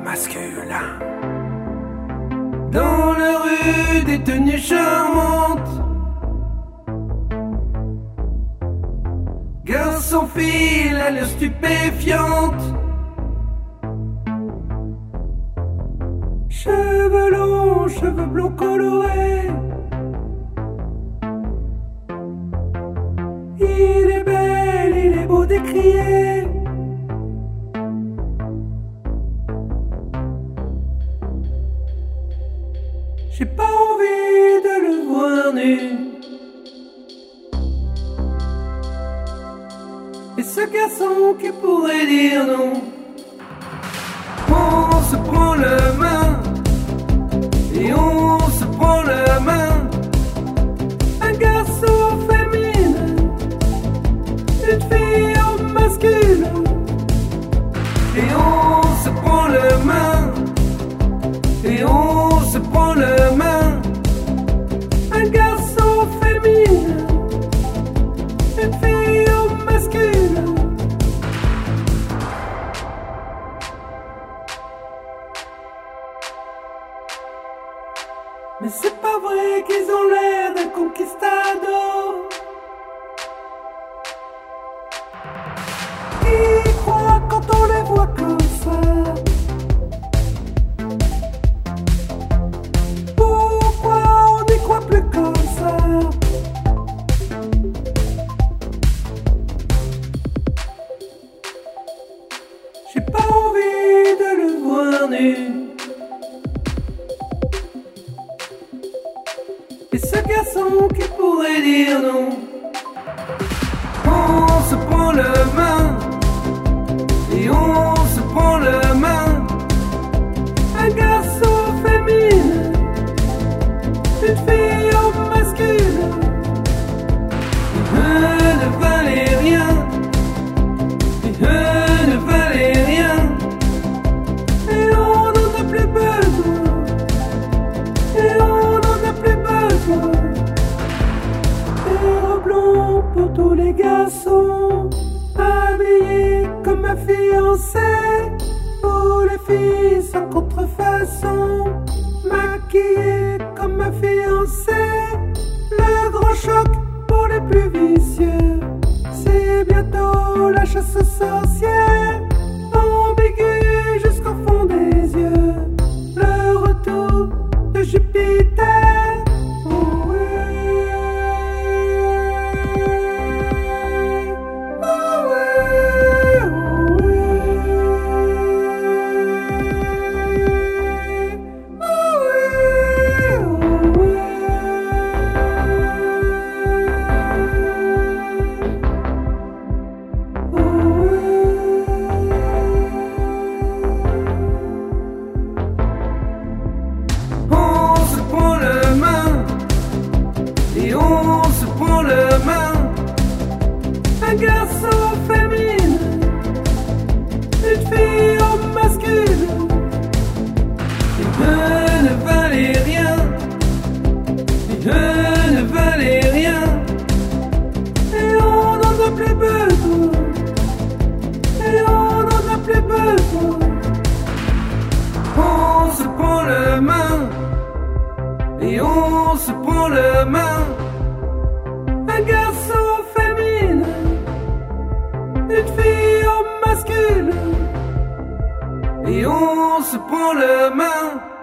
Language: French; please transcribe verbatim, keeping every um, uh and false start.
masculin. Dans la rue des tenues charmantes, garçon file à l'allure stupéfiante. Cheveux longs, cheveux blonds colorés, il est bel, il est beau d'écrier. J'ai pas envie de le voir nu. Et ce garçon qui pourrait dire non, on se prend la main et on se prend la main. Un garçon féminin, une fille en masculin, et on se prend la main et on se prend la main. Un garçon féminin, une fille en masculin. Mais c'est pas vrai qu'ils ont l'air d'un conquistador. Qui croient quand on les voit comme ça? Pourquoi on n'y croit plus comme ça? J'ai pas envie de le voir nu. Et ce garçon qui pourrait dire non, on se prend la main et on se prend la main. Un garçon féminin, une fille en masculin. Un ne valait rien, et un ne valait rien, et on n'en a plus besoin, et on n'en a plus besoin. Des robes blondes pour tous les garçons, habillés comme un fiancé. Pour les filles sans contrefaçon, maquillées comme un fiancé. Le grand choc pour les plus vicieux, c'est bientôt la chasse aux sorcières. Ambigu jusqu'au fond des yeux, le retour de Jupiter. Et on se prend la main. Un garçon féminin, une fille en masculin. Et un ne valait rien, et un ne valait rien, et on n'en a plus besoin, et on n'en a plus besoin. On se prend la main et on se prend la main. Un garçon féminin, une fille en masculin, et on se prend la main.